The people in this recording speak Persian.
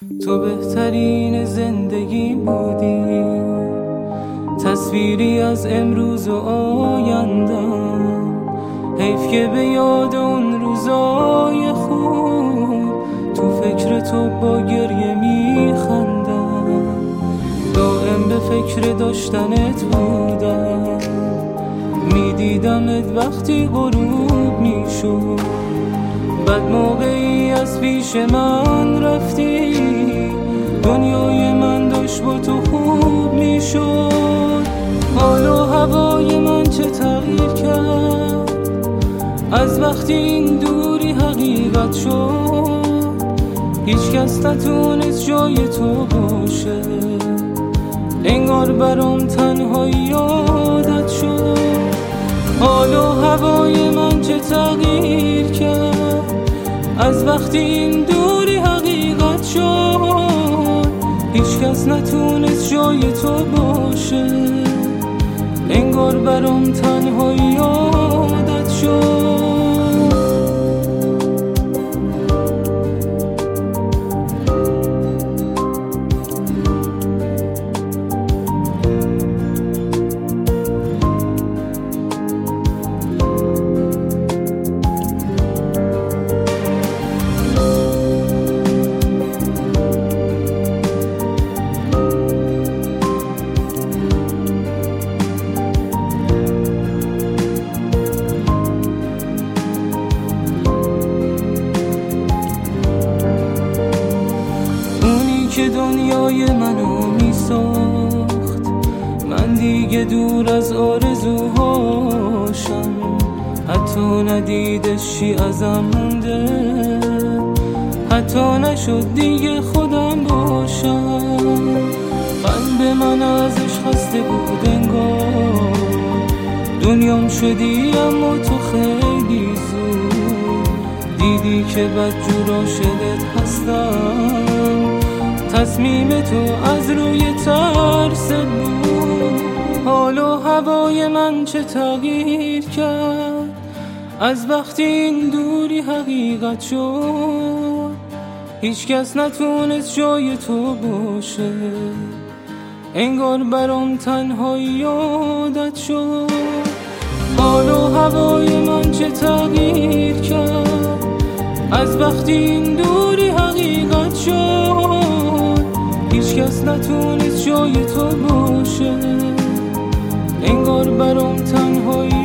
تو بهترین زندگی بودی، تصویری از امروز و آیندم. حیف که به یاد اون روزای خوب تو فکر تو با گریه میخندم. دائم به فکر داشتنت بودم، میدیدمت وقتی غروب میشد. بعد موقعی از پیش من رفتی، دنیای من داشت با تو خوب میشد. حال و هوای من چه تغییر کرد از وقتی این دوری حقیقت شد. هیچ کس نتونست جای تو باشه، انگار برام تنهایی عادت شد. حال و هوای من چه تغییر کرد از وقتی این دوری حقیقت شد. هیچ کس نتونست جای تو باشه، انگار برام تنهایی عادت شد. که دنیای منو میساخت، من دیگه دور از آرزوهاشم. حتی ندیدش چی ازم مونده، حتی نشد دیگه خودم باشم. قلب من ازش خسته بود انگار، دنیام شدی اما تو خیلی زود دیدی که بدجور عاشقت هستم. تصمیم تو از روی ترس بود. حال و هوای من چه تغییر کرد از وقتی این دوری حقیقت شد. هیچ کس نتونست جای تو باشه، انگار برام تنهایی عادت شد. حال و هوای من چه تغییر کرد از وقتی این دوری حقیقت شد. هیچ کس نتونست جای تو باشه، انگار برام تنهایی